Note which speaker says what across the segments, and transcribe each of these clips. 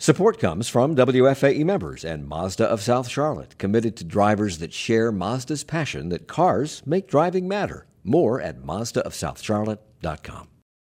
Speaker 1: Support comes from WFAE members and Mazda of South Charlotte, committed to drivers that share Mazda's passion that cars make driving matter. More at MazdaofSouthCharlotte.com.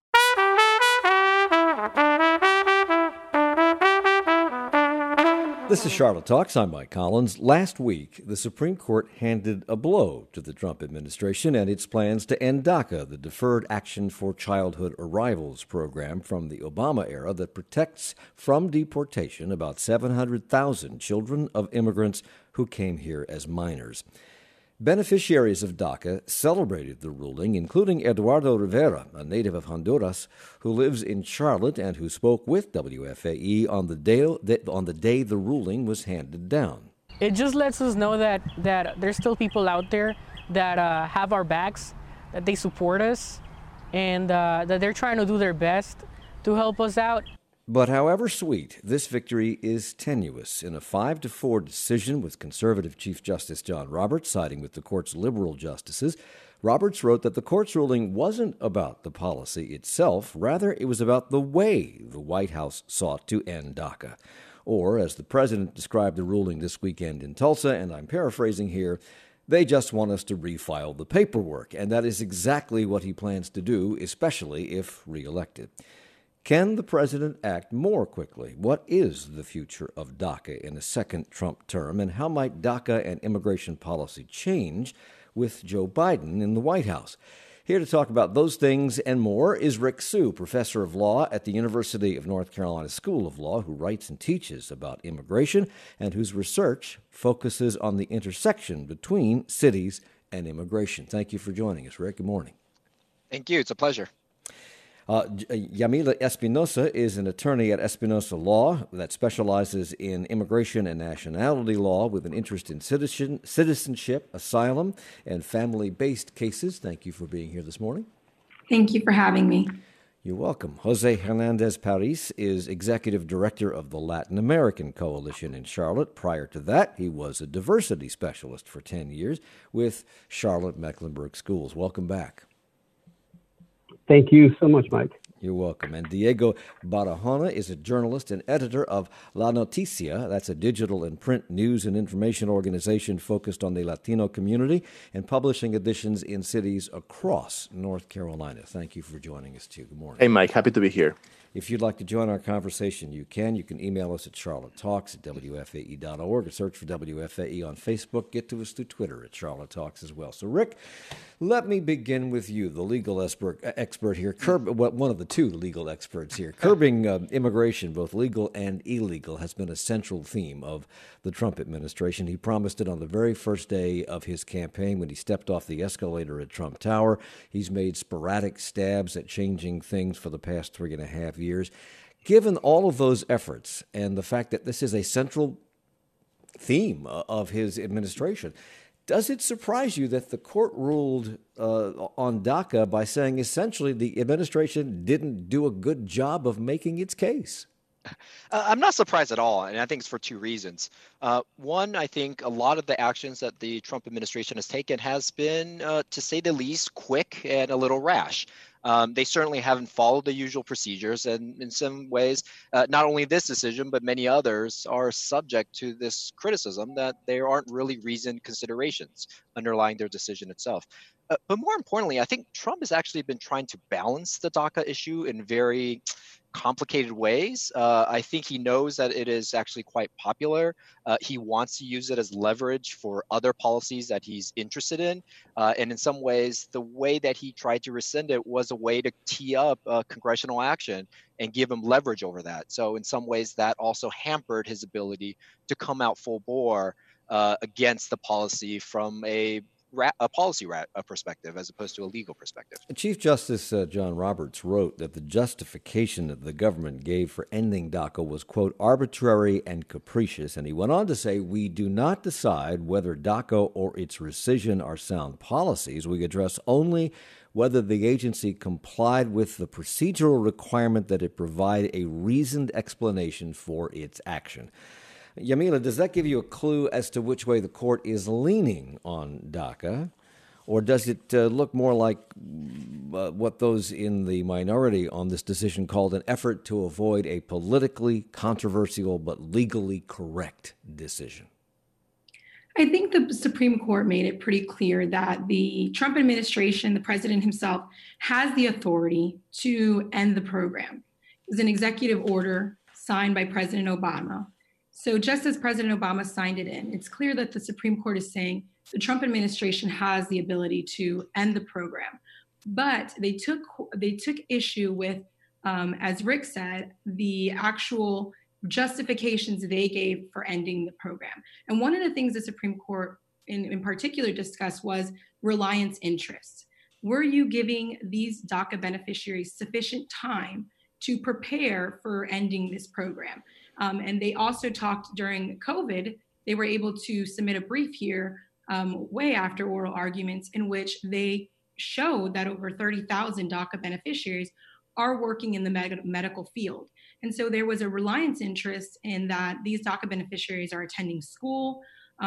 Speaker 1: This is Charlotte Talks. I'm Mike Collins. Last week, the Supreme Court handed a blow to the Trump administration and its plans to end DACA, the Deferred Action for Childhood Arrivals program from the Obama era that protects from deportation about 700,000 children of immigrants who came here as minors. Beneficiaries of DACA celebrated the ruling, including Eduardo Rivera, a native of Honduras who lives in Charlotte and who spoke with WFAE on the day the ruling was handed down.
Speaker 2: It just lets us know that there's still people out there that have our backs, that they support us, and that they're trying to do their best to help us out.
Speaker 1: But however sweet, this victory is tenuous. In a 5-4 decision with conservative Chief Justice John Roberts siding with the court's liberal justices, Roberts wrote that the court's ruling wasn't about the policy itself. Rather, it was about the way the White House sought to end DACA. Or, as the president described the ruling this weekend in Tulsa, and I'm paraphrasing here, they just want us to refile the paperwork. And that is exactly what he plans to do, especially if reelected. Can the president act more quickly? What is the future of DACA in a second Trump term, and how might DACA and immigration policy change with Joe Biden in the White House? Here to talk about those things and more is Rick Hsu, professor of law at the University of North Carolina School of Law, who writes and teaches about immigration and whose research focuses on the intersection between cities and immigration. Thank you for joining us, Rick. Good morning.
Speaker 3: Thank you. It's a pleasure.
Speaker 1: Yamila Espinosa is an attorney at Espinosa Law that specializes in immigration and nationality law with an interest in citizenship, asylum, and family-based cases. Thank you for being here this morning.
Speaker 4: Thank you for having me.
Speaker 1: You're welcome. Jose Hernandez Paris is executive director of the Latin American Coalition in Charlotte. Prior to that, he was a diversity specialist for 10 years with Charlotte Mecklenburg Schools. Welcome back.
Speaker 5: Thank you so much, Mike.
Speaker 1: You're welcome. And Diego Barahona is a journalist and editor of La Noticia. That's a digital and print news and information organization focused on the Latino community and publishing editions in cities across North Carolina. Thank you for joining us, too. Good morning.
Speaker 6: Hey, Mike. Happy to be here.
Speaker 1: If you'd like to join our conversation, you can. You can email us at charlottetalks@wfae.org or search for WFAE on Facebook. Get to us through Twitter at Charlotte Talks as well. So, Rick, let me begin with you, the legal expert here. One of the two legal experts here. Curbing immigration, both legal and illegal, has been a central theme of the Trump administration. He promised it on the very first day of his campaign when he stepped off the escalator at Trump Tower. He's made sporadic stabs at changing things for the past 3.5 years. Given all of those efforts and the fact that this is a central theme of his administration, does it surprise you that the court ruled on DACA by saying essentially the administration didn't do a good job of making its case?
Speaker 3: I'm not surprised at all, and I think it's for two reasons. One, I think a lot of the actions that the Trump administration has taken has been, to say the least, quick and a little rash. They certainly haven't followed the usual procedures, and in some ways, not only this decision, but many others are subject to this criticism that there aren't really reasoned considerations underlying their decision itself. But more importantly, I think Trump has actually been trying to balance the DACA issue in very complicated ways. I think he knows that it is actually quite popular. He wants to use it as leverage for other policies that he's interested in. And in some ways, the way that he tried to rescind it was a way to tee up congressional action and give him leverage over that. So in some ways, that also hampered his ability to come out full bore against the policy from a policy perspective as opposed to a legal perspective.
Speaker 1: Chief Justice John Roberts wrote that the justification that the government gave for ending DACA was, quote, arbitrary and capricious. And he went on to say, we do not decide whether DACA or its rescission are sound policies. We address only whether the agency complied with the procedural requirement that it provide a reasoned explanation for its action. Yamila, does that give you a clue as to which way the court is leaning on DACA? Or does it look more like what those in the minority on this decision called an effort to avoid a politically controversial but legally correct decision?
Speaker 4: I think the Supreme Court made it pretty clear that the Trump administration, the president himself, has the authority to end the program. It was an executive order signed by President Obama. So just as President Obama signed it in, it's clear that the Supreme Court is saying the Trump administration has the ability to end the program. But they took issue with, as Rick said, the actual justifications they gave for ending the program. And one of the things the Supreme Court in particular discussed was reliance interests. Were you giving these DACA beneficiaries sufficient time to prepare for ending this program? And they also talked during COVID, they were able to submit a brief here way after oral arguments in which they showed that over 30,000 DACA beneficiaries are working in the medical field. And so there was a reliance interest in that these DACA beneficiaries are attending school.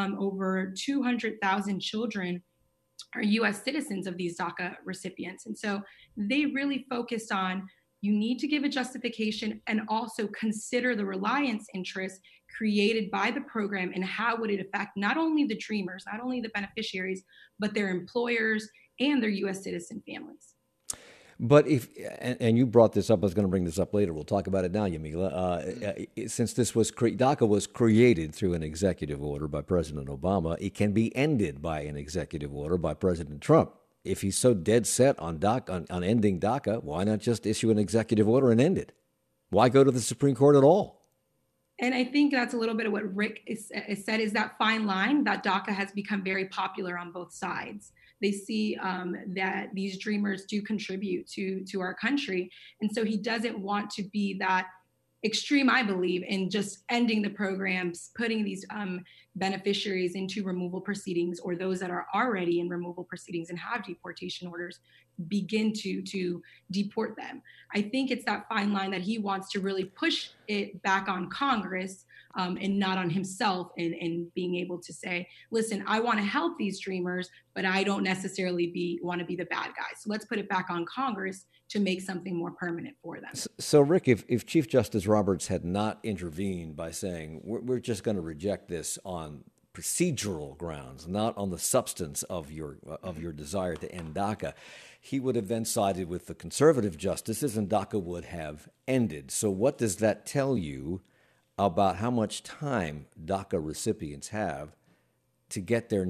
Speaker 4: Over 200,000 children are US citizens of these DACA recipients. And so they really focused on, you need to give a justification and also consider the reliance interest created by the program and how would it affect not only the dreamers, not only the beneficiaries, but their employers and their US citizen families.
Speaker 1: But if, and you brought this up, I was going to bring this up later. We'll talk about it now, Yamila. Since this was, DACA was created through an executive order by President Obama, it can be ended by an executive order by President Trump. If he's so dead set on ending DACA, why not just issue an executive order and end it? Why go to the Supreme Court at all?
Speaker 4: And I think that's a little bit of what Rick said, is that fine line that DACA has become very popular on both sides. They see that these dreamers do contribute to our country. And so he doesn't want to be that extreme, I believe, in just ending the programs, putting these beneficiaries into removal proceedings, or those that are already in removal proceedings and have deportation orders, begin to deport them. I think it's that fine line that he wants to really push it back on Congress and not on himself, and being able to say, listen, I want to help these dreamers, but I don't necessarily want to be the bad guy. So let's put it back on Congress to make something more permanent for them.
Speaker 1: So Rick, if Chief Justice Roberts had not intervened by saying, we're just going to reject this on procedural grounds, not on the substance of your desire to end DACA, he would have then sided with the conservative justices and DACA would have ended. So what does that tell you about how much time DACA recipients have to get their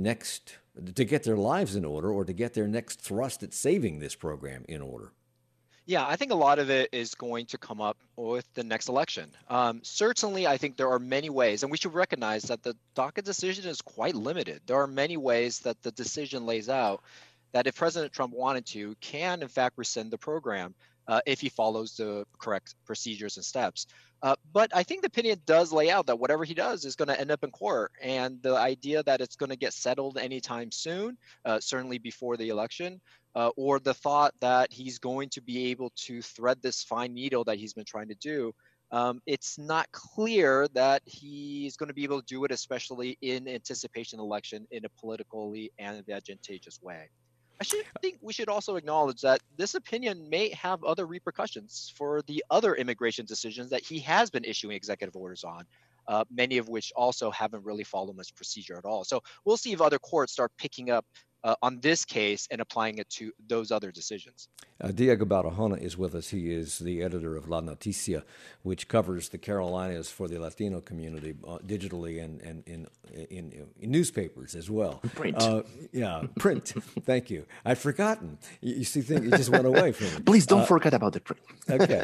Speaker 1: lives in order, or to get their next thrust at saving this program in order?
Speaker 3: Yeah, I think a lot of it is going to come up with the next election. Certainly, I think there are many ways, and we should recognize that the DACA decision is quite limited. There are many ways that the decision lays out that if President Trump wanted to, can in fact rescind the program if he follows the correct procedures and steps. But I think the opinion does lay out that whatever he does is going to end up in court. And the idea that it's going to get settled anytime soon, certainly before the election, or the thought that he's going to be able to thread this fine needle that he's been trying to do, it's not clear that he's going to be able to do it, especially in anticipation of election, in a politically advantageous way. I think we should also acknowledge that this opinion may have other repercussions for the other immigration decisions that he has been issuing executive orders on, many of which also haven't really followed much procedure at all. So we'll see if other courts start picking up on this case and applying it to those other decisions.
Speaker 1: Diego Barahona is with us. He is the editor of La Noticia, which covers the Carolinas for the Latino community digitally and in newspapers as well.
Speaker 6: Print.
Speaker 1: Print. Thank you. I'd forgotten. You see, it just went away from me.
Speaker 6: Please don't forget about the print.
Speaker 1: Okay.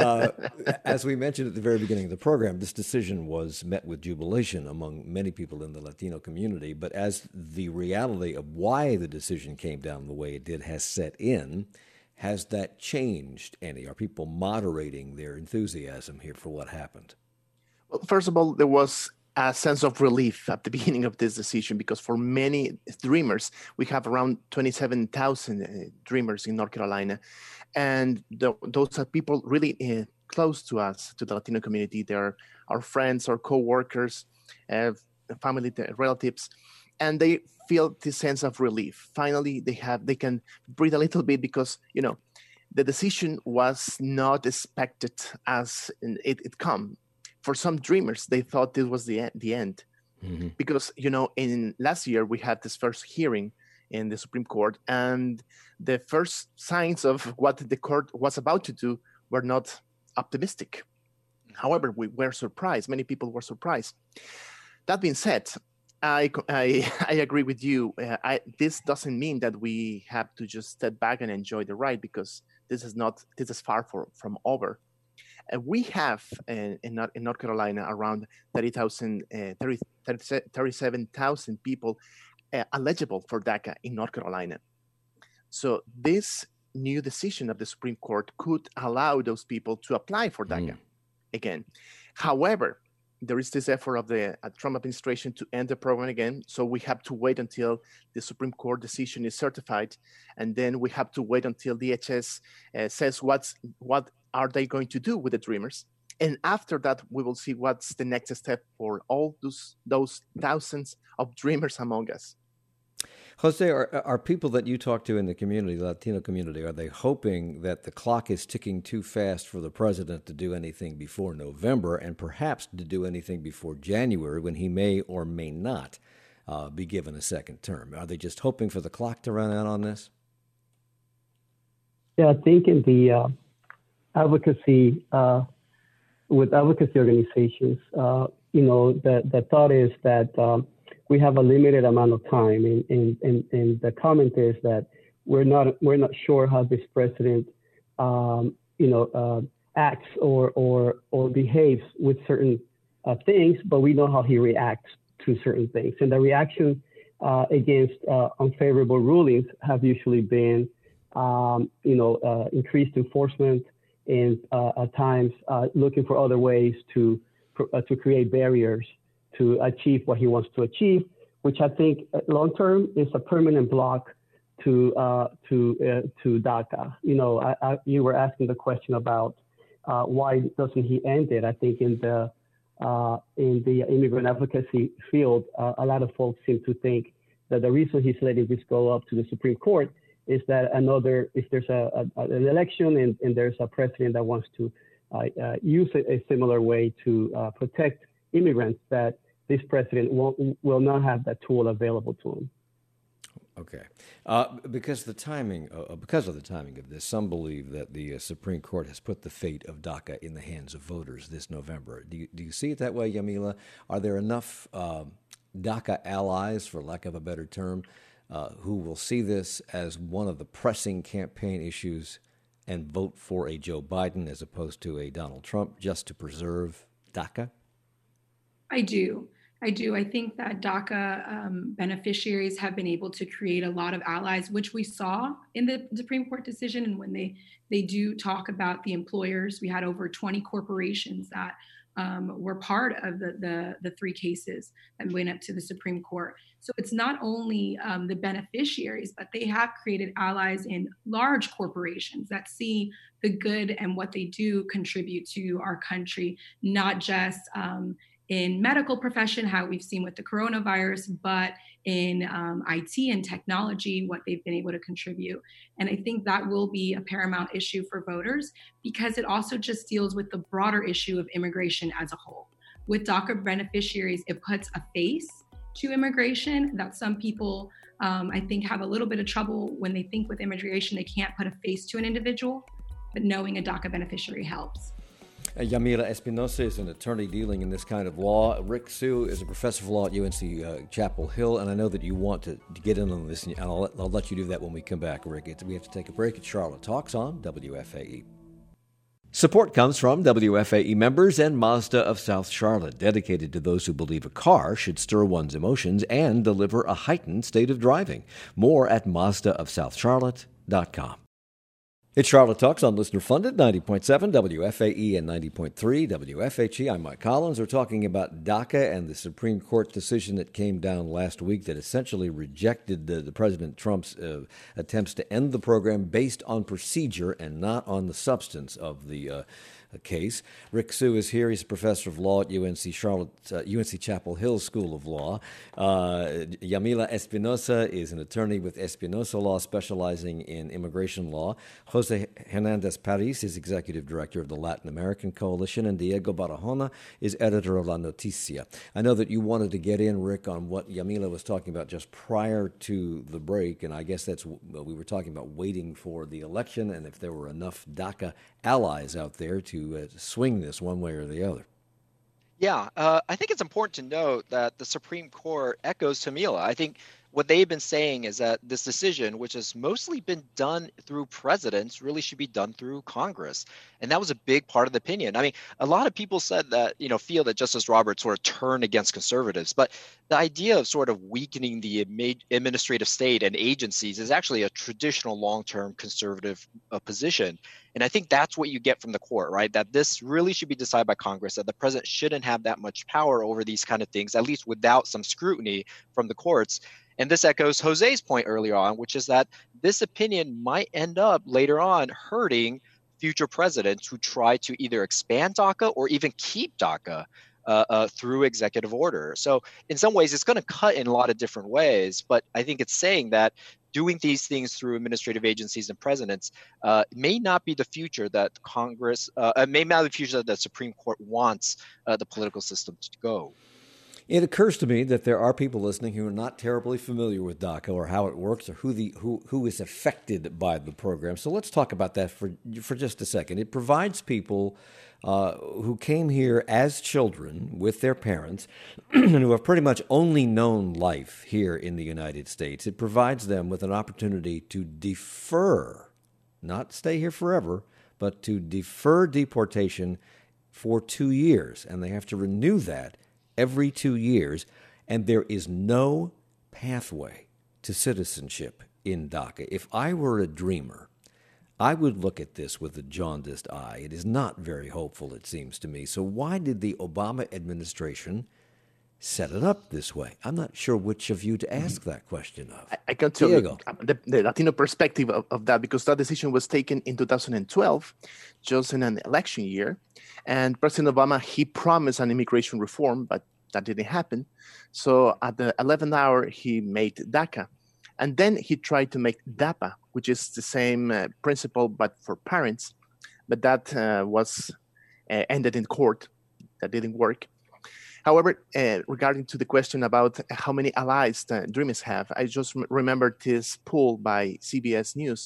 Speaker 1: As we mentioned at the very beginning of the program, this decision was met with jubilation among many people in the Latino community. But as the reality of why the decision came down the way it did has set in, has that changed any? Are people moderating their enthusiasm here for what happened?
Speaker 6: Well, first of all, there was a sense of relief at the beginning of this decision, because for many dreamers, we have around 27,000 dreamers in North Carolina. And those are people really close to us, to the Latino community. They're our friends, our co-workers, family, relatives. and they feel this sense of relief. Finally, they can breathe a little bit because, the decision was not expected as it come. For some dreamers, they thought this was the end. Mm-hmm. Because, in last year, we had this first hearing in the Supreme Court, and the first signs of what the court was about to do were not optimistic. However, we were surprised. Many people were surprised. That being said, I agree with you. This doesn't mean that we have to just step back and enjoy the ride, because this is far from over. We have in North Carolina around 37,000 people eligible for DACA in North Carolina. So this new decision of the Supreme Court could allow those people to apply for DACA again. However, there is this effort of the Trump administration to end the program again. So we have to wait until the Supreme Court decision is certified. And then we have to wait until DHS says what are they going to do with the Dreamers. And after that, we will see what's the next step for all those thousands of Dreamers among us.
Speaker 1: Jose, are people that you talk to in the community, the Latino community, are they hoping that the clock is ticking too fast for the president to do anything before November, and perhaps to do anything before January, when he may or may not be given a second term? Are they just hoping for the clock to run out on this?
Speaker 5: Yeah, I think in the advocacy, with advocacy organizations, the thought is that we have a limited amount of time, and the comment is that we're not sure how this president, acts or behaves with certain things, but we know how he reacts to certain things, and the reaction against unfavorable rulings have usually been, increased enforcement, and at times looking for other ways to create barriers to achieve what he wants to achieve, which I think long term is a permanent block to DACA. You were asking the question about why doesn't he end it? I think in the immigrant advocacy field, a lot of folks seem to think that the reason he's letting this go up to the Supreme Court is that if there's an election and there's a president that wants to use a similar way to protect immigrants, that this president will not have that tool available to him.
Speaker 1: Okay, because of the timing of this, some believe that the Supreme Court has put the fate of DACA in the hands of voters this November. Do you see it that way, Yamila? Are there enough DACA allies, for lack of a better term, who will see this as one of the pressing campaign issues and vote for a Joe Biden as opposed to a Donald Trump, just to preserve DACA?
Speaker 4: I do. I think that DACA beneficiaries have been able to create a lot of allies, which we saw in the Supreme Court decision. And when they do talk about the employers, we had over 20 corporations that were part of the three cases that went up to the Supreme Court. So it's not only the beneficiaries, but they have created allies in large corporations that see the good and what they do contribute to our country, not just in medical profession, how we've seen with the coronavirus, but in IT and technology, what they've been able to contribute. And I think that will be a paramount issue for voters, because it also just deals with the broader issue of immigration as a whole. With DACA beneficiaries, it puts a face to immigration that some people, I think, have a little bit of trouble when they think with immigration, they can't put a face to an individual, but knowing a DACA beneficiary helps.
Speaker 1: Yamila Espinosa is an attorney dealing in this kind of law. Rick Sue is a professor of law at UNC Chapel Hill, and I know that you want to get in on this, and I'll let you do that when we come back, Rick. We have to take a break. It's Charlotte Talks on WFAE. Support comes from WFAE members and Mazda of South Charlotte, dedicated to those who believe a car should stir one's emotions and deliver a heightened state of driving. More at MazdaofSouthCharlotte.com. It's Charlotte Talks on Listener Funded, 90.7 WFAE and 90.3 WFHE. I'm Mike Collins. We're talking about DACA and the Supreme Court decision that came down last week that essentially rejected the President Trump's attempts to end the program based on procedure and not on the substance of the case. Rick Sue is here. He's a professor of law at UNC Chapel Hill School of Law. Yamila Espinosa is an attorney with Espinosa Law, specializing in immigration law. Jose Hernandez Paris is executive director of the Latin American Coalition, and Diego Barahona is editor of La Noticia. I know that you wanted to get in, Rick, on what Yamila was talking about just prior to the break, and I guess we were talking about waiting for the election and if there were enough DACA allies out there to swing this one way or the other.
Speaker 3: Yeah, I think it's important to note that the Supreme Court echoes Yamila. I think what they've been saying is that this decision, which has mostly been done through presidents, really should be done through Congress. And that was a big part of the opinion. I mean, a lot of people said that, feel that Justice Roberts sort of turned against conservatives. But the idea of sort of weakening the administrative state and agencies is actually a traditional long-term conservative position. And I think that's what you get from the court, right? That this really should be decided by Congress, that the president shouldn't have that much power over these kind of things, at least without some scrutiny from the courts. And this echoes Jose's point earlier on, which is that this opinion might end up later on hurting future presidents who try to either expand DACA or even keep DACA through executive order. So in some ways, it's going to cut in a lot of different ways. But I think it's saying that doing these things through administrative agencies and presidents may not be the future that Congress, may not be the future that the Supreme Court wants the political system to go.
Speaker 1: It occurs to me that there are people listening who are not terribly familiar with DACA or how it works or who is affected by the program. So let's talk about that for just a second. It provides people who came here as children with their parents and who have pretty much only known life here in the United States. It provides them with an opportunity to defer, not stay here forever, but to defer deportation for 2 years. And they have to renew that every 2 years, and there is no pathway to citizenship in DACA. If I were a dreamer, I would look at this with a jaundiced eye. It is not very hopeful, it seems to me. So why did the Obama administration set it up this way? I'm not sure which of you to ask that question of.
Speaker 6: I can tell you the Latino perspective of that, because that decision was taken in 2012, just in an election year. And President Obama, he promised an immigration reform, but that didn't happen. So at the 11th hour, he made DACA. And then he tried to make DAPA, which is the same principle, but for parents. But that was ended in court. That didn't work. However, regarding to the question about how many allies the Dreamers have, I just remembered this poll by CBS News.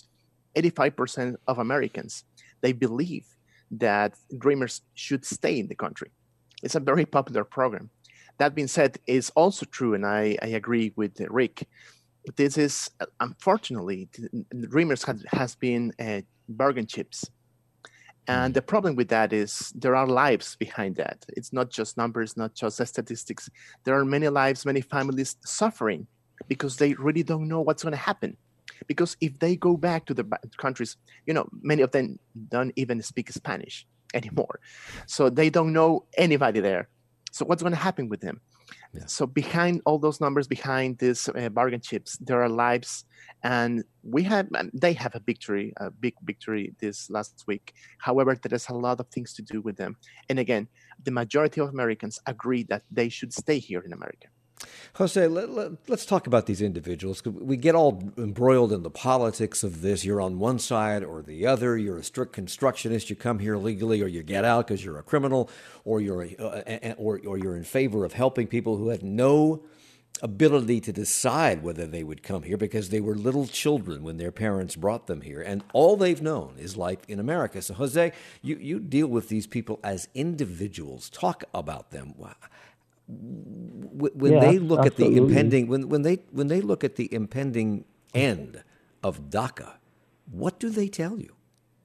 Speaker 6: 85% of Americans, they believe that Dreamers should stay in the country. It's a very popular program. That being said, it's also true, and I agree with Rick. This is, unfortunately, Dreamers has been bargain chips. And the problem with that is there are lives behind that. It's not just numbers, not just statistics. There are many lives, many families suffering because they really don't know what's going to happen. Because if they go back to the countries, many of them don't even speak Spanish anymore. So they don't know anybody there. So what's going to happen with them? Yeah. So behind all those numbers, behind these bargain chips, there are lives. And they have a big victory this last week. However, there is a lot of things to do with them. And again, the majority of Americans agree that they should stay here in America.
Speaker 1: Jose, let's talk about these individuals. We get all embroiled in the politics of this. You're on one side or the other. You're a strict constructionist. You come here legally, or you get out because you're a criminal, or you're in favor of helping people who have no ability to decide whether they would come here because they were little children when their parents brought them here, and all they've known is life in America. So, Jose, you deal with these people as individuals. Talk about them. When they look at the impending when they look at the impending end of DACA, what do they tell you?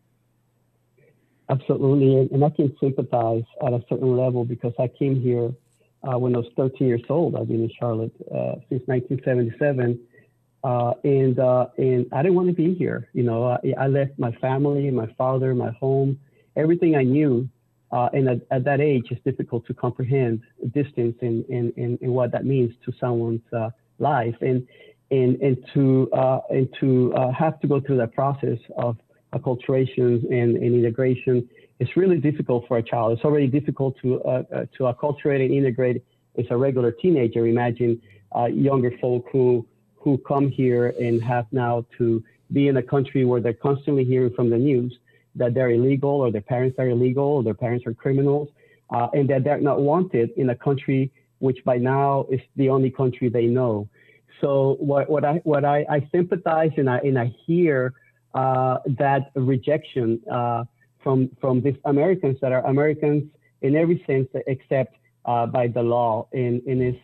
Speaker 5: Absolutely, and I can sympathize at a certain level because I came here when I was 13 years old. I've been in Charlotte since 1977, and I didn't want to be here. I left my family, my father, my home, everything I knew. And at that age, it's difficult to comprehend distance and what that means to someone's life, and to have to go through that process of acculturation and integration it's really difficult for a child. It's already difficult to acculturate and integrate as a regular teenager. Imagine younger folk who come here and have now to be in a country where they're constantly hearing from the news that they're illegal, or their parents are illegal, or their parents are criminals, and that they're not wanted in a country which by now is the only country they know. So what I sympathize and I hear that rejection from these Americans that are Americans in every sense except by the law, and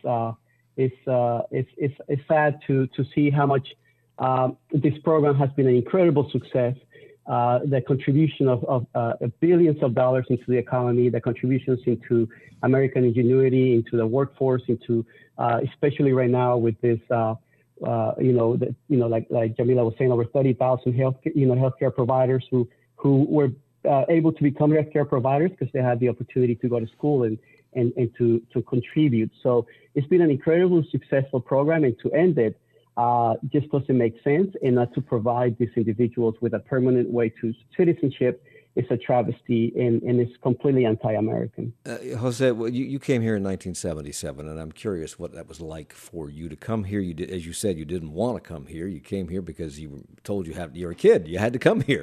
Speaker 5: it's sad to see how much this program has been an incredible success. The contribution of billions of dollars into the economy, the contributions into American ingenuity, into the workforce, into especially right now with this, like Jamila was saying, over 30,000 healthcare providers who were able to become healthcare providers because they had the opportunity to go to school and to contribute. So it's been an incredibly successful program, and to end it just doesn't make sense. And not to provide these individuals with a permanent way to citizenship is a travesty, and it's completely anti-American.
Speaker 1: Jose, well, you came here in 1977, and I'm curious what that was like for you to come here. You did, as you said, you didn't want to come here. You came here because you were told you're a kid. You had to come here.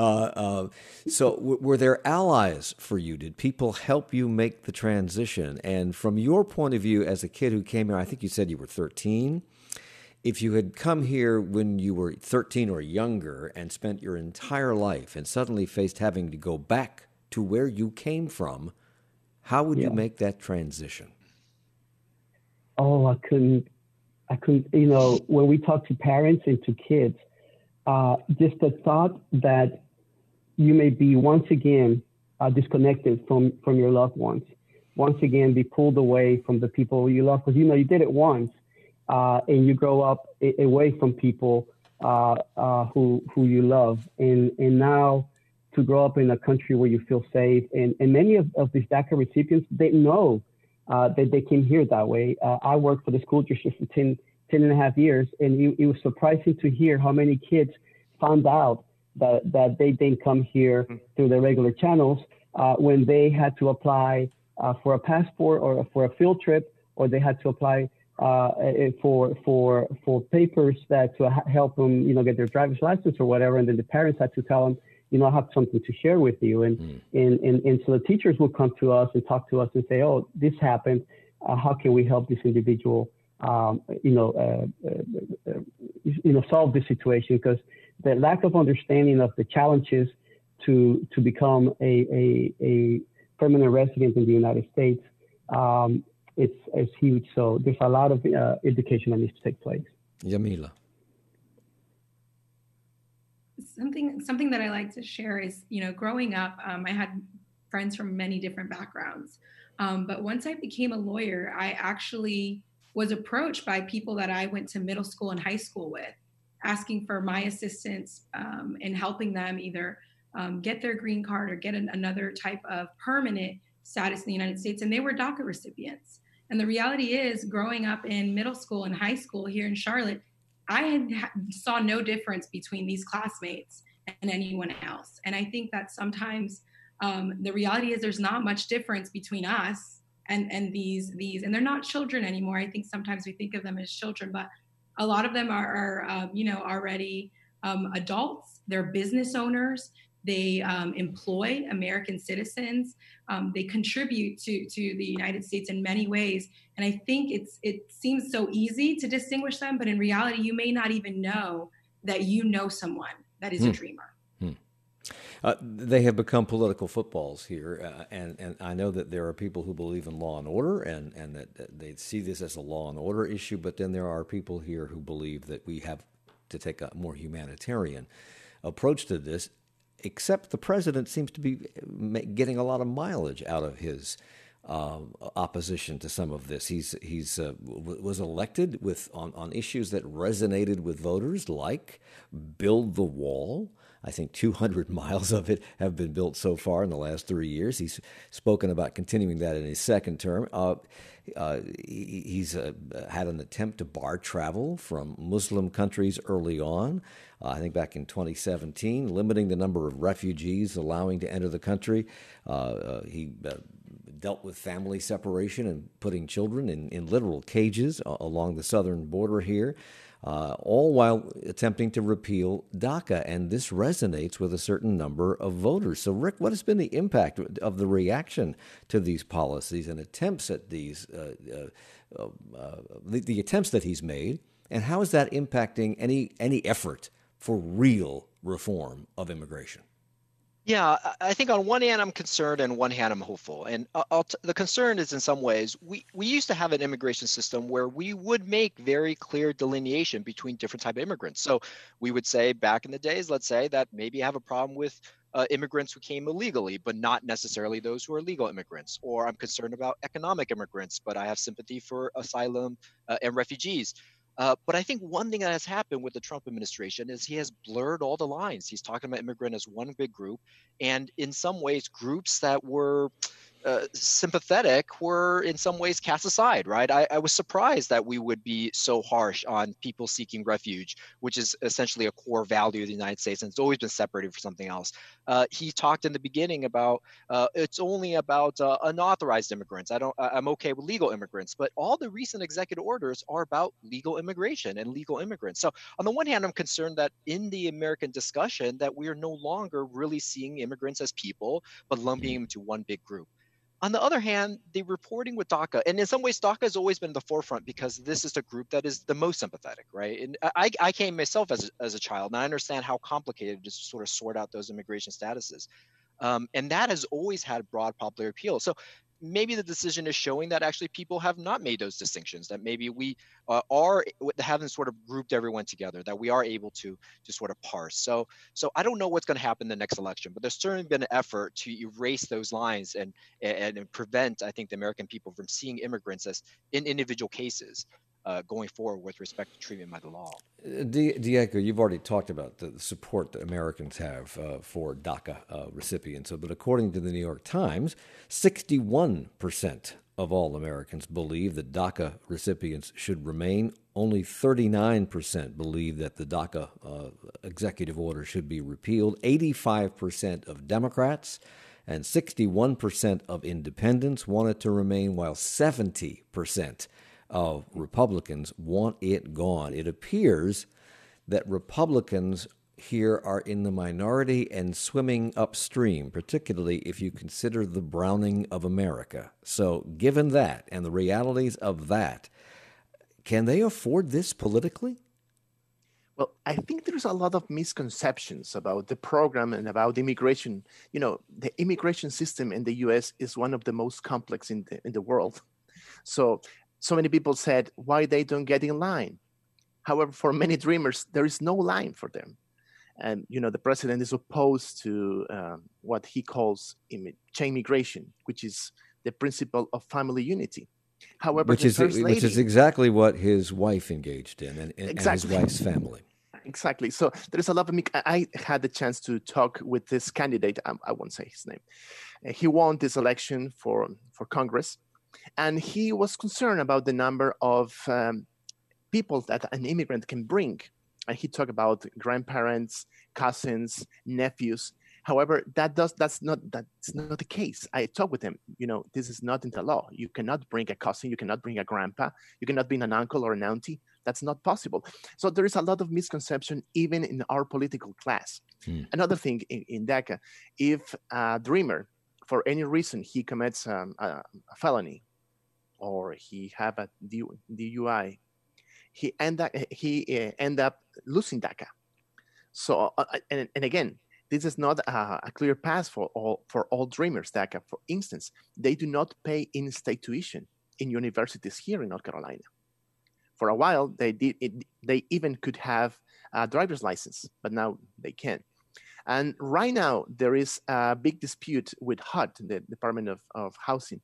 Speaker 1: So were there allies for you? Did people help you make the transition? And from your point of view as a kid who came here, I think you said you were 13. If you had come here when you were 13 or younger and spent your entire life and suddenly faced having to go back to where you came from, how would you make that transition?
Speaker 5: Oh, I couldn't, when we talk to parents and to kids, just the thought that you may be once again disconnected from your loved ones, once again be pulled away from the people you love, because you did it once. And you grow up away from people who you love, and now to grow up in a country where you feel safe. And many of these DACA recipients, they know that they came here that way. I worked for the school district for 10 and a half years, and it was surprising to hear how many kids found out that they didn't come here through the regular channels when they had to apply for a passport or for a field trip, or they had to apply for papers that to help them, get their driver's license or whatever, and then the parents had to tell them, I have something to share with you, and so the teachers will come to us and talk to us and say, oh, this happened, how can we help this individual, solve the situation? Because the lack of understanding of the challenges to become a permanent resident in the United States. It's huge. So there's a lot of education that needs to take place.
Speaker 1: Jamila.
Speaker 4: Something that I like to share is, growing up, I had friends from many different backgrounds. But once I became a lawyer, I actually was approached by people that I went to middle school and high school with, asking for my assistance in helping them either get their green card or get another type of permanent status in the United States. And they were DACA recipients. And the reality is, growing up in middle school and high school here in Charlotte, I saw no difference between these classmates and anyone else. And I think that sometimes the reality is there's not much difference between us and these, and they're not children anymore. I think sometimes we think of them as children, but a lot of them are already adults. They're business owners. They employ American citizens. They contribute to the United States in many ways. And I think it seems so easy to distinguish them, but in reality, you may not even know that you know someone that is a dreamer.
Speaker 1: They have become political footballs here, and I know that there are people who believe in law and order, and that they see this as a law and order issue, but then there are people here who believe that we have to take a more humanitarian approach to this. Except the president seems to be getting a lot of mileage out of his opposition to some of this. He's was elected on issues that resonated with voters, like build the wall. I think 200 miles of it have been built so far in the last 3 years. He's spoken about continuing that in his second term. He's had an attempt to bar travel from Muslim countries early on. I think back in 2017, limiting the number of refugees allowing to enter the country. He dealt with family separation and putting children in literal cages along the southern border here. All while attempting to repeal DACA. And this resonates with a certain number of voters. So, Rick, what has been the impact of the reaction to these policies and attempts at these, the attempts that he's made, and how is that impacting any effort for real reform of immigration?
Speaker 3: Yeah, I think on one hand I'm concerned and on one hand I'm hopeful. And the concern is in some ways we used to have an immigration system where we would make very clear delineation between different type of immigrants. So we would say back in the days, let's say that maybe I have a problem with immigrants who came illegally, but not necessarily those who are legal immigrants. Or I'm concerned about economic immigrants, but I have sympathy for asylum and refugees. But I think one thing that has happened with the Trump administration is he has blurred all the lines. He's talking about immigrant as one big group. And in some ways, groups that were sympathetic were in some ways cast aside, right? I was surprised that we would be so harsh on people seeking refuge, which is essentially a core value of the United States, and it's always been separated for something else. He talked in the beginning about it's only about unauthorized immigrants. I'm okay with legal immigrants, but all the recent executive orders are about legal immigration and legal immigrants. So on the one hand, I'm concerned that in the American discussion that we are no longer really seeing immigrants as people, but lumping them into one big group. On the other hand, the reporting with DACA, and in some ways, DACA has always been the forefront because this is the group that is the most sympathetic, right? And I came myself as a child, and I understand how complicated it is to sort of sort out those immigration statuses. And that has always had broad popular appeal. So maybe the decision is showing that actually people have not made those distinctions, that maybe we haven't sort of grouped everyone together, that we are able to sort of parse. So I don't know what's going to happen in the next election, but there's certainly been an effort to erase those lines and prevent, I think, the American people from seeing immigrants as in individual cases going forward with respect to treatment by the law.
Speaker 1: Diego, you've already talked about the support that Americans have for DACA recipients, but according to the New York Times, 61% of all Americans believe that DACA recipients should remain. Only 39% believe that the DACA executive order should be repealed. 85% of Democrats and 61% of independents want it to remain, while 70% of Republicans want it gone. It appears that Republicans here are in the minority and swimming upstream, particularly if you consider the browning of America. So given that and the realities of that, can they afford this politically?
Speaker 6: Well, I think there's a lot of misconceptions about the program and about immigration. You know, the immigration system in the U.S. is one of the most complex in the world. So many people said, why they don't get in line? However, for many dreamers, there is no line for them. And, you know, the president is opposed to what he calls chain migration, which is the principle of family unity. However,
Speaker 1: which is exactly what his wife engaged in and his wife's family.
Speaker 6: Exactly. So there's a lot of I had the chance to talk with this candidate. I won't say his name. He won this election for Congress. And he was concerned about the number of people that an immigrant can bring. And he talked about grandparents, cousins, nephews. However, that's not the case. I talked with him. You know, this is not in the law. You cannot bring a cousin. You cannot bring a grandpa. You cannot bring an uncle or an auntie. That's not possible. So there is a lot of misconception even in our political class. Another thing in DACA, if a dreamer, for any reason, he commits a felony, or he have a DUI, he end up losing DACA. So and again, this is not a clear path for all dreamers. DACA, for instance, they do not pay in-state tuition in universities here in North Carolina. For a while, they even could have a driver's license, but now they can't. And right now, there is a big dispute with HUD, the Department of Housing,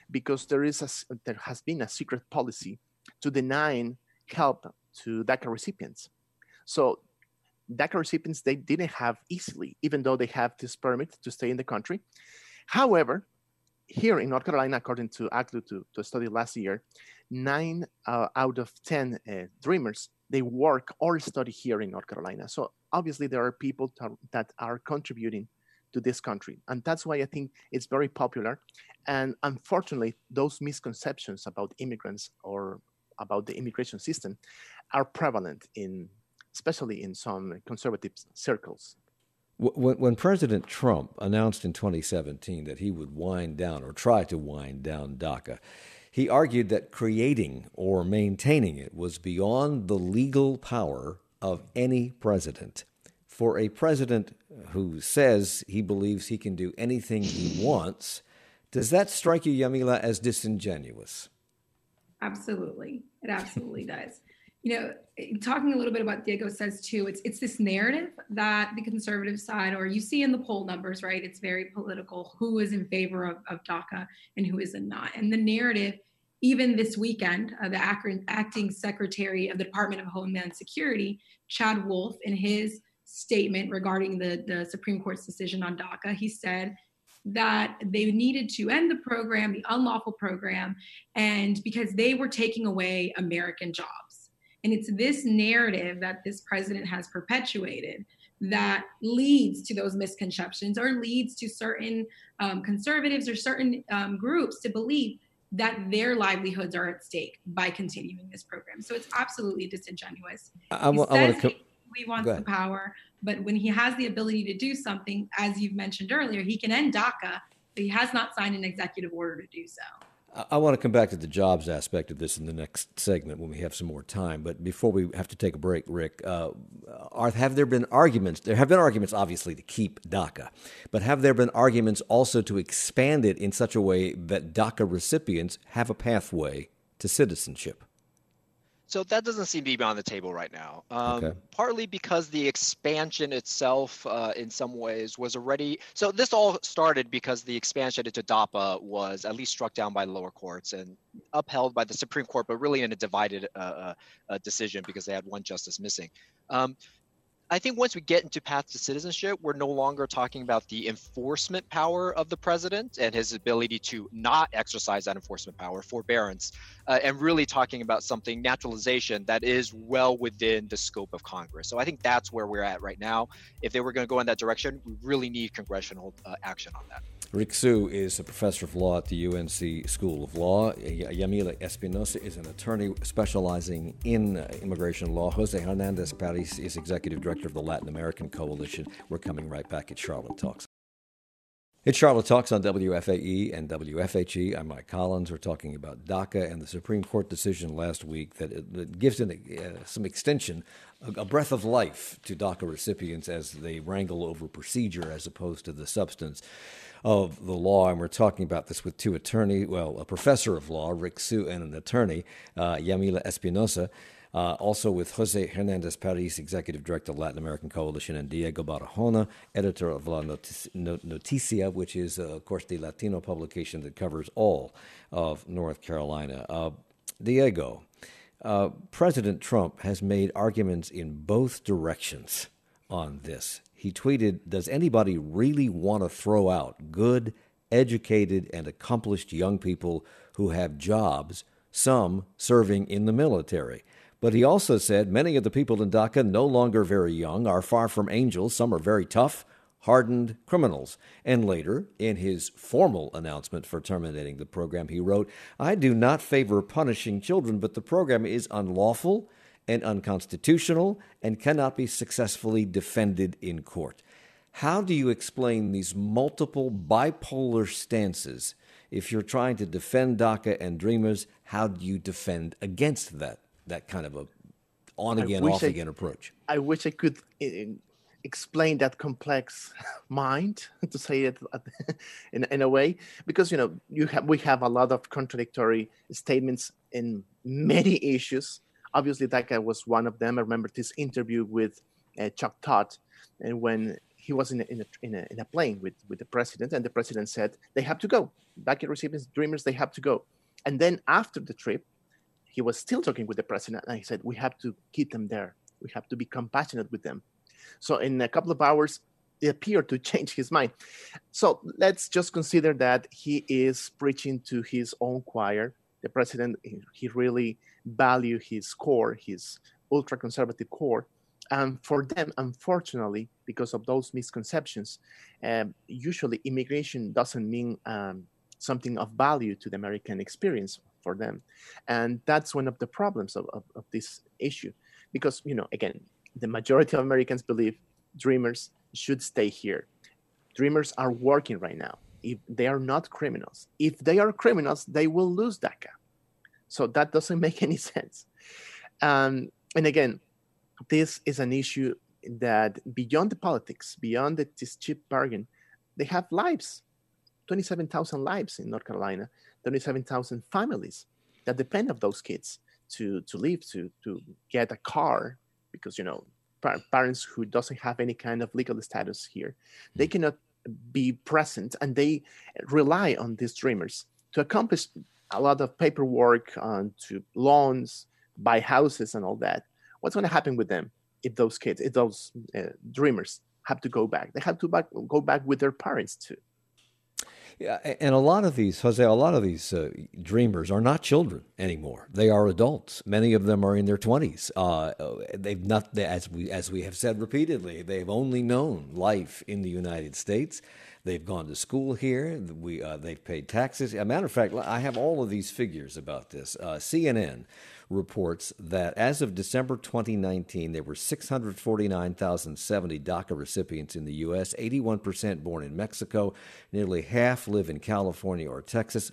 Speaker 6: because there has been a secret policy to denying help to DACA recipients. So DACA recipients, they didn't have easily, even though they have this permit to stay in the country. However, here in North Carolina, according to ACLU, to a study last year, 9 out of 10 Dreamers, they work or study here in North Carolina. So obviously there are people that are contributing to this country. And that's why I think it's very popular. And unfortunately, those misconceptions about immigrants or about the immigration system are prevalent especially in some conservative circles.
Speaker 1: When President Trump announced in 2017 that he would wind down or try to wind down DACA, he argued that creating or maintaining it was beyond the legal power of any president. For a president who says he believes he can do anything he wants, does that strike you, Yamila, as disingenuous?
Speaker 4: Absolutely. It absolutely does. Talking a little bit about Diego says too, it's this narrative that the conservative side, or you see in the poll numbers, right? It's very political, who is in favor of DACA and who isn't not. And the narrative, even this weekend, the acting secretary of the Department of Homeland Security, Chad Wolf, in his statement regarding the Supreme Court's decision on DACA, he said that they needed to end the program, the unlawful program, and because they were taking away American jobs. And it's this narrative that this president has perpetuated that leads to those misconceptions, or leads to certain conservatives or certain groups to believe that their livelihoods are at stake by continuing this program. So it's absolutely disingenuous. We want the power, but when he has the ability to do something, as you've mentioned earlier, he can end DACA, but he has not signed an executive order to do so.
Speaker 1: I want to come back to the jobs aspect of this in the next segment when we have some more time. But before we have to take a break, Rick, have there been arguments? There have been arguments, obviously, to keep DACA. But have there been arguments also to expand it in such a way that DACA recipients have a pathway to citizenship?
Speaker 3: So that doesn't seem to be on the table right now,
Speaker 1: Okay.
Speaker 3: Partly because the expansion itself in some ways was already, so this all started because the expansion into DAPA was at least struck down by the lower courts and upheld by the Supreme Court, but really in a divided decision because they had one justice missing. I think once we get into path to citizenship, we're no longer talking about the enforcement power of the president and his ability to not exercise that enforcement power, forbearance, and really talking about something, naturalization, that is well within the scope of Congress. So I think that's where we're at right now. If they were going to go in that direction, we really need congressional action on that.
Speaker 1: Rick Hsu is a professor of law at the UNC School of Law. Yamila Espinosa is an attorney specializing in immigration law. Jose Hernandez Paris is executive director of the Latin American Coalition. We're coming right back at Charlotte Talks. It's Charlotte Talks on WFAE and WFHE. I'm Mike Collins. We're talking about DACA and the Supreme Court decision last week that gives some extension, a breath of life to DACA recipients as they wrangle over procedure as opposed to the substance of the law. And we're talking about this with two attorneys, a professor of law, Rick Hsu, and an attorney, Yamila Espinosa. Also with Jose Hernandez Paris, Executive Director of Latin American Coalition, and Diego Barahona, editor of La Noticia, which is, of course, the Latino publication that covers all of North Carolina. Diego, President Trump has made arguments in both directions on this. He tweeted, "Does anybody really want to throw out good, educated, and accomplished young people who have jobs, some serving in the military?" But he also said many of the people in DACA, no longer very young, are far from angels. Some are very tough, hardened criminals. And later, in his formal announcement for terminating the program, he wrote, "I do not favor punishing children, but the program is unlawful and unconstitutional and cannot be successfully defended in court." How do you explain these multiple bipolar stances? If you're trying to defend DACA and Dreamers, how do you defend against that kind of a on-again, off-again approach?
Speaker 6: I wish I could explain that complex mind, to say it in a way, because we have a lot of contradictory statements in many issues. Obviously, DACA was one of them. I remember this interview with Chuck Todd, and when he was in a plane with the president, and the president said they have to go. DACA recipients, Dreamers, they have to go. And then after the trip, he was still talking with the president, and he said, we have to keep them there. We have to be compassionate with them. So in a couple of hours, it appeared to change his mind. So let's just consider that he is preaching to his own choir. The president, he really values his core, his ultra-conservative core. And for them, unfortunately, because of those misconceptions, usually immigration doesn't mean something of value to the American experience for them. And that's one of the problems of this issue. Because, again, the majority of Americans believe Dreamers should stay here. Dreamers are working right now. If they are not criminals. If they are criminals, they will lose DACA. So that doesn't make any sense. And again, this is an issue that beyond the politics, beyond this cheap bargain, they have lives. 27,000 lives in North Carolina, 27,000 families that depend on those kids to live, to get a car, because, parents who doesn't have any kind of legal status here, they cannot be present, and they rely on these Dreamers to accomplish a lot of paperwork, to loans, buy houses and all that. What's going to happen with them if those Dreamers have to go back? They have to go back with their parents too.
Speaker 1: Yeah, and a lot of these Dreamers are not children anymore. They are adults. Many of them are in their 20s. They've not, as we have said repeatedly, they've only known life in the United States. They've gone to school here. They've paid taxes. As a matter of fact, I have all of these figures about this. CNN reports that as of December 2019, there were 649,070 DACA recipients in the U.S., 81% born in Mexico, nearly half live in California or Texas.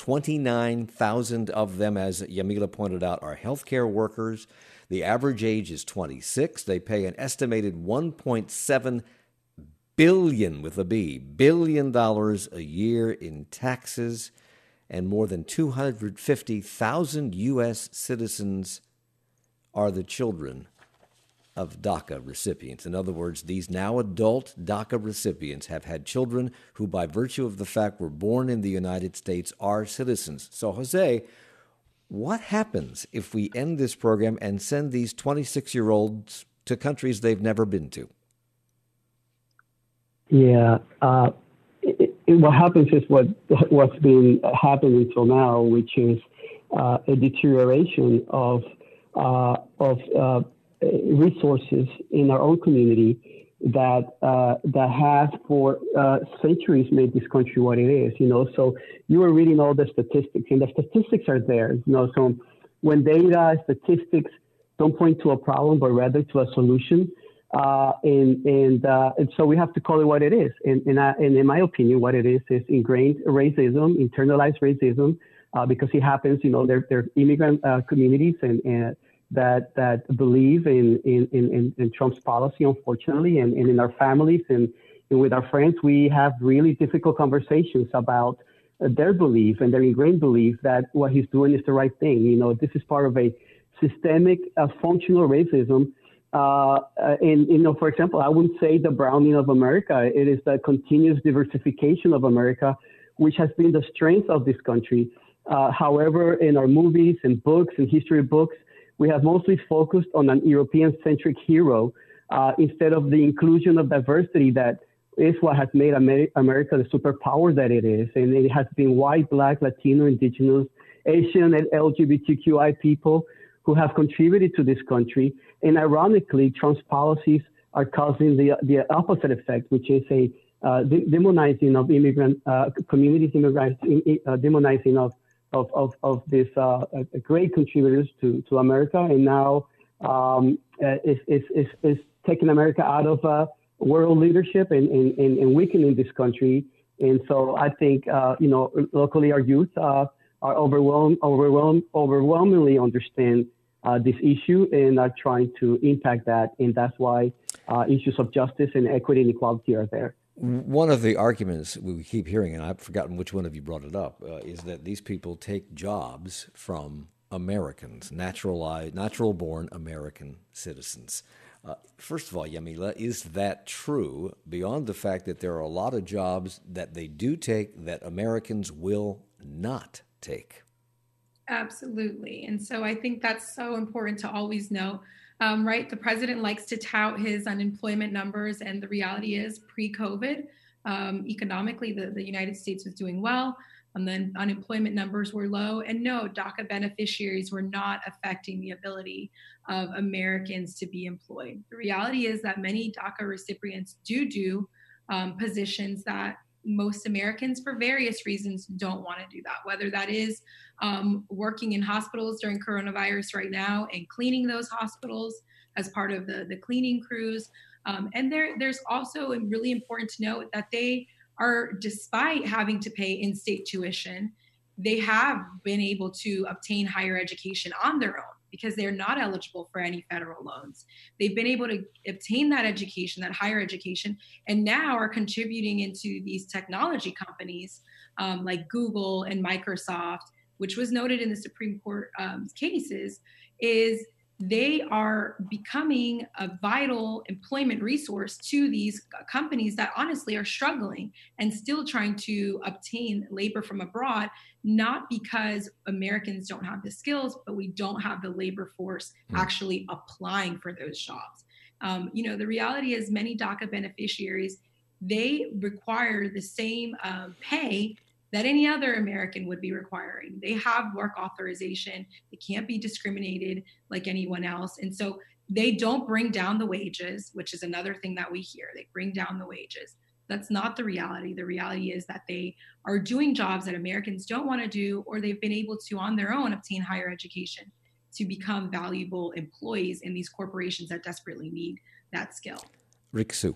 Speaker 1: 29,000 of them, as Yamila pointed out, are healthcare workers. The average age is 26. They pay an estimated $1.7 billion, with a B, $billion a year in taxes, and more than 250,000 U.S. citizens are the children of DACA recipients. In other words, these now adult DACA recipients have had children who, by virtue of the fact were born in the United States, are citizens. So, Jose, what happens if we end this program and send these 26-year-olds to countries they've never been to?
Speaker 5: Yeah. What happens is what's been happening until now, which is a deterioration of resources in our own community that have for centuries made this country what it is. So you were reading all the statistics, and the statistics are there. So when data statistics don't point to a problem, but rather to a solution. And so we have to call it what it is. And in my opinion, what it is ingrained racism, internalized racism, because it happens, they're immigrant communities and that believe in Trump's policy, unfortunately, and in our families and with our friends, we have really difficult conversations about their belief and their ingrained belief that what he's doing is the right thing. This is part of a systemic, functional racism. And, for example, I wouldn't say the browning of America. It is the continuous diversification of America, which has been the strength of this country. However, in our movies and books and history books, we have mostly focused on an European-centric hero instead of the inclusion of diversity that is what has made America the superpower that it is. And it has been white, Black, Latino, Indigenous, Asian, and LGBTQI people who have contributed to this country. And ironically, Trump's policies are causing the opposite effect, which is a demonizing of immigrant communities, demonizing of these great contributors to America, and now is taking America out of world leadership and weakening this country. And so I think locally our youth are overwhelmingly understand this issue and are trying to impact that, and that's why issues of justice and equity and equality are there.
Speaker 1: One of the arguments we keep hearing, and I've forgotten which one of you brought it up, is that these people take jobs from Americans, natural-born American citizens. First of all, Yamila, is that true beyond the fact that there are a lot of jobs that they do take that Americans will not take?
Speaker 4: Absolutely. And so I think that's so important to always know, right? The president likes to tout his unemployment numbers, and the reality is pre-COVID, economically, the United States was doing well. And then unemployment numbers were low. And no, DACA beneficiaries were not affecting the ability of Americans to be employed. The reality is that many DACA recipients do positions that most Americans, for various reasons, don't want to do that, whether that is working in hospitals during coronavirus right now and cleaning those hospitals as part of the cleaning crews. And there's also really important to note that they are, despite having to pay in-state tuition, they have been able to obtain higher education on their own because they're not eligible for any federal loans. They've been able to obtain that education, that higher education, and now are contributing into these technology companies like Google and Microsoft, which was noted in the Supreme Court cases, is they are becoming a vital employment resource to these companies that honestly are struggling and still trying to obtain labor from abroad, not because Americans don't have the skills, but we don't have the labor force actually applying for those jobs. The reality is many DACA beneficiaries, they require the same pay that any other American would be requiring. They have work authorization. They can't be discriminated like anyone else. And so they don't bring down the wages, which is another thing that we hear. They bring down the wages. That's not the reality. The reality is that they are doing jobs that Americans don't want to do, or they've been able to, on their own, obtain higher education to become valuable employees in these corporations that desperately need that skill.
Speaker 1: Rick Hsu.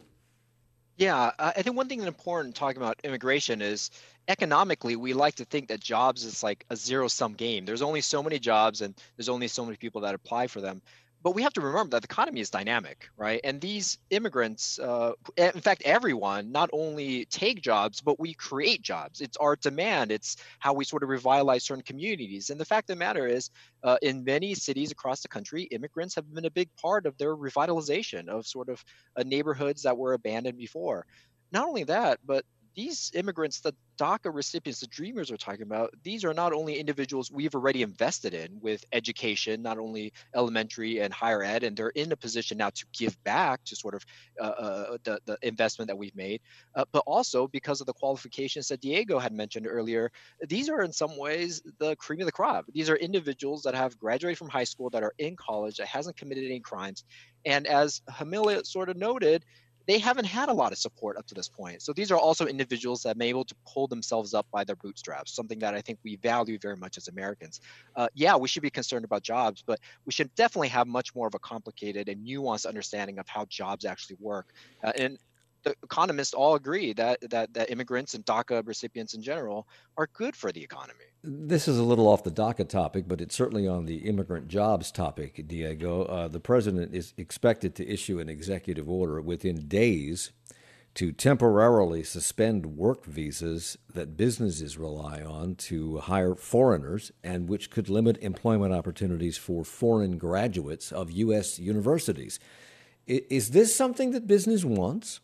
Speaker 3: Yeah, I think one thing that's important talking about immigration is economically, we like to think that jobs is like a zero-sum game. There's only so many jobs and there's only so many people that apply for them. But we have to remember that the economy is dynamic, right? And these immigrants, in fact, everyone, not only take jobs, but we create jobs. It's our demand. It's how we sort of revitalize certain communities. And the fact of the matter is, in many cities across the country, immigrants have been a big part of their revitalization of sort of neighborhoods that were abandoned before. Not only that, but these immigrants, the DACA recipients, the dreamers we're talking about, these are not only individuals we've already invested in with education, not only elementary and higher ed, and they're in a position now to give back to sort of the investment that we've made, but also because of the qualifications that Diego had mentioned earlier, these are in some ways the cream of the crop. These are individuals that have graduated from high school, that are in college, that hasn't committed any crimes. And as Jamila sort of noted, they haven't had a lot of support up to this point. So these are also individuals that have been able to pull themselves up by their bootstraps, something that I think we value very much as Americans. Yeah, we should be concerned about jobs, but we should definitely have much more of a complicated and nuanced understanding of how jobs actually work. And the economists all agree that immigrants and DACA recipients in general are good for the economy.
Speaker 1: This is a little off the DACA topic, but it's certainly on the immigrant jobs topic, Diego. The president is expected to issue an executive order within days to temporarily suspend work visas that businesses rely on to hire foreigners, and which could limit employment opportunities for foreign graduates of U.S. universities. Is this something that business wants?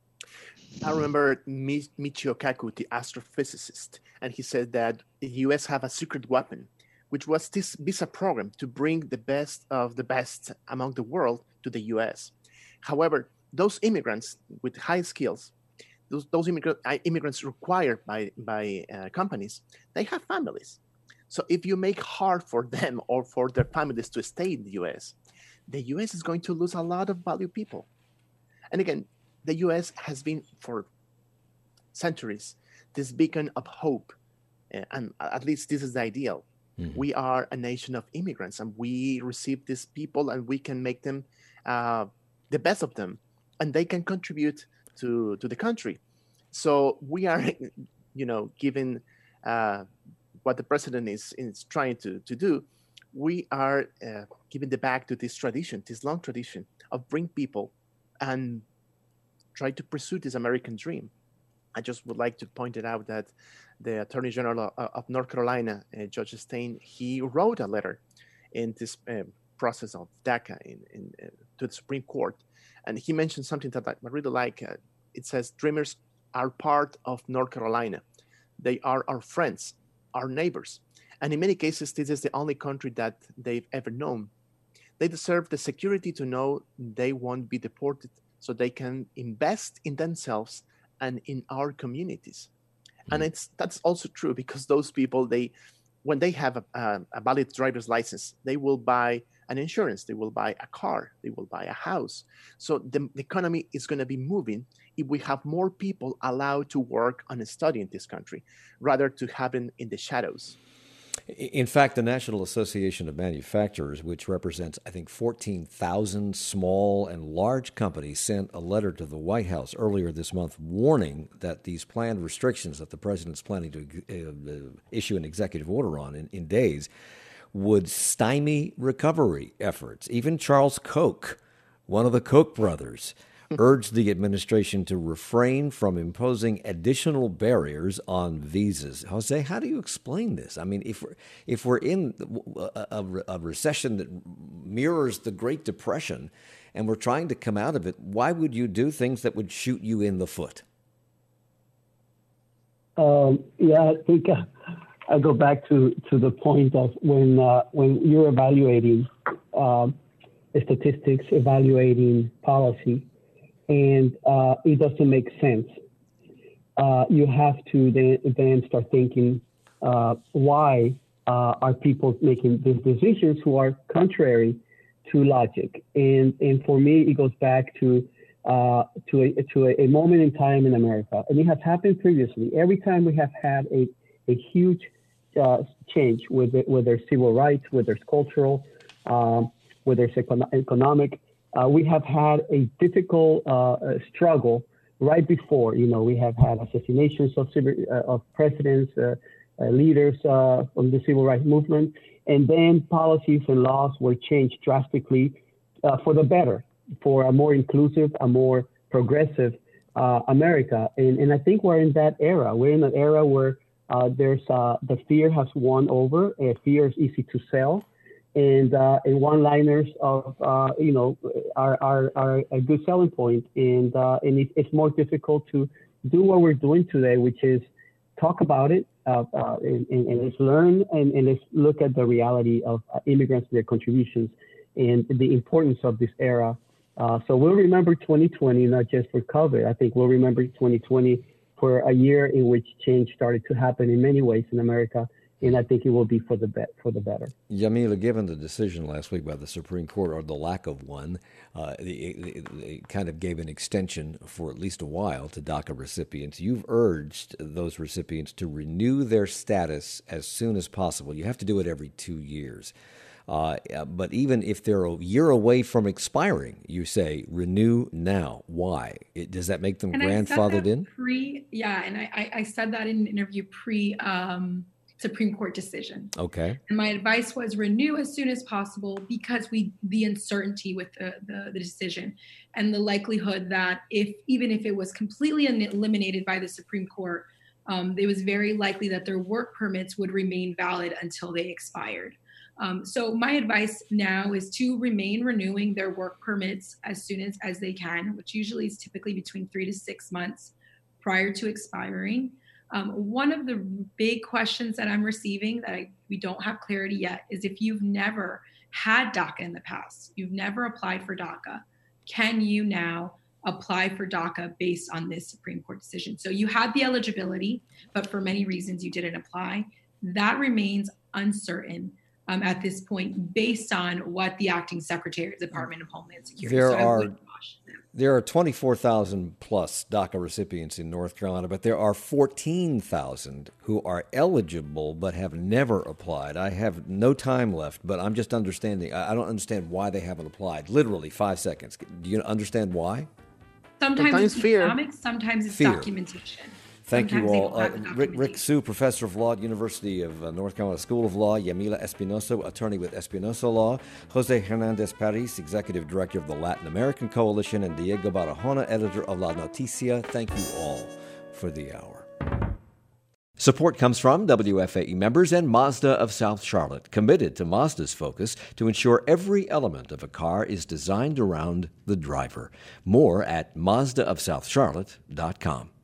Speaker 6: I remember Michio Kaku, the astrophysicist, and he said that the U.S. have a secret weapon, which was this visa program to bring the best of the best among the world to the U.S. However, those immigrants with high skills, those immigrants required by companies, they have families. So if you make hard for them or for their families to stay in the U.S. is going to lose a lot of valued people. And again, the U.S. has been for centuries this beacon of hope, and at least this is the ideal. Mm-hmm. We are a nation of immigrants, and we receive these people, and we can make them the best of them, and they can contribute to the country. So we are, given what the president is trying to do, we are giving the back to this tradition, this long tradition of bring people and try to pursue this American dream. I just would like to point it out that the Attorney General of North Carolina, Judge Stein, he wrote a letter in this process of DACA to the Supreme Court. And he mentioned something that I really like. It says, Dreamers are part of North Carolina. They are our friends, our neighbors. And in many cases, this is the only country that they've ever known. They deserve the security to know they won't be deported, so they can invest in themselves and in our communities. And that's also true because those people, when they have a valid driver's license, they will buy an insurance, they will buy a car, they will buy a house. So the economy is going to be moving if we have more people allowed to work and study in this country, rather to happen in the shadows.
Speaker 1: In fact, the National Association of Manufacturers, which represents, I think, 14,000 small and large companies, sent a letter to the White House earlier this month warning that these planned restrictions that the president's planning to issue an executive order on in days would stymie recovery efforts. Even Charles Koch, one of the Koch brothers, urged the administration to refrain from imposing additional barriers on visas. Jose, how do you explain this? I mean, if we're in a recession that mirrors the Great Depression and we're trying to come out of it, why would you do things that would shoot you in the foot?
Speaker 5: I think I go back to the point of when you're evaluating statistics, evaluating policy, and it doesn't make sense. You have to then start thinking, why are people making these decisions who are contrary to logic? And for me, it goes back to a moment in time in America, and it has happened previously. Every time we have had a huge change, whether there's civil rights, whether there's cultural, whether it's economic. We have had a difficult struggle right before. We have had assassinations of presidents, leaders from the civil rights movement, and then policies and laws were changed drastically for the better, for a more inclusive, a more progressive America. And I think we're in that era. We're in an era where there's the fear has won over. Fear is easy to sell. And one-liners are a good selling point, and it's more difficult to do what we're doing today, which is talk about it, and let's learn and let's look at the reality of immigrants, their contributions, and the importance of this era. So we'll remember 2020 not just for COVID. I think we'll remember 2020 for a year in which change started to happen in many ways in America. And I think it will be for the better.
Speaker 1: Yamila, given the decision last week by the Supreme Court, or the lack of one, it kind of gave an extension for at least a while to DACA recipients. You've urged those recipients to renew their status as soon as possible. You have to do it every 2 years. But even if they're a year away from expiring, you say renew now. Why? Does that make them grandfathered in?
Speaker 4: I said that in an interview pre Supreme Court decision.
Speaker 1: Okay.
Speaker 4: And my advice was renew as soon as possible because the uncertainty with the decision and the likelihood that even if it was completely eliminated by the Supreme Court, it was very likely that their work permits would remain valid until they expired. So my advice now is to remain renewing their work permits as soon as they can, which usually is typically between 3 to 6 months prior to expiring. One of the big questions that I'm receiving that we don't have clarity yet is if you've never had DACA in the past, you've never applied for DACA, can you now apply for DACA based on this Supreme Court decision? So you had the eligibility, but for many reasons you didn't apply. That remains uncertain at this point based on what the acting Secretary of the Department of Homeland Security.
Speaker 1: There are 24,000 plus DACA recipients in North Carolina, but there are 14,000 who are eligible but have never applied. I have no time left, but I'm just understanding. I don't understand why they haven't applied. Literally 5 seconds. Do you understand why?
Speaker 4: Sometimes it's fear. Economics, sometimes it's
Speaker 1: fear.
Speaker 4: Documentation.
Speaker 1: Thank you all. Rick Su, professor of law at University of North Carolina School of Law. Yamila Espinosa, attorney with Espinosa Law. Jose Hernandez Paris, executive director of the Latin American Coalition. And Diego Barahona, editor of La Noticia. Thank you all for the hour. Support comes from WFAE members and Mazda of South Charlotte, committed to Mazda's focus to ensure every element of a car is designed around the driver. More at MazdaofSouthCharlotte.com.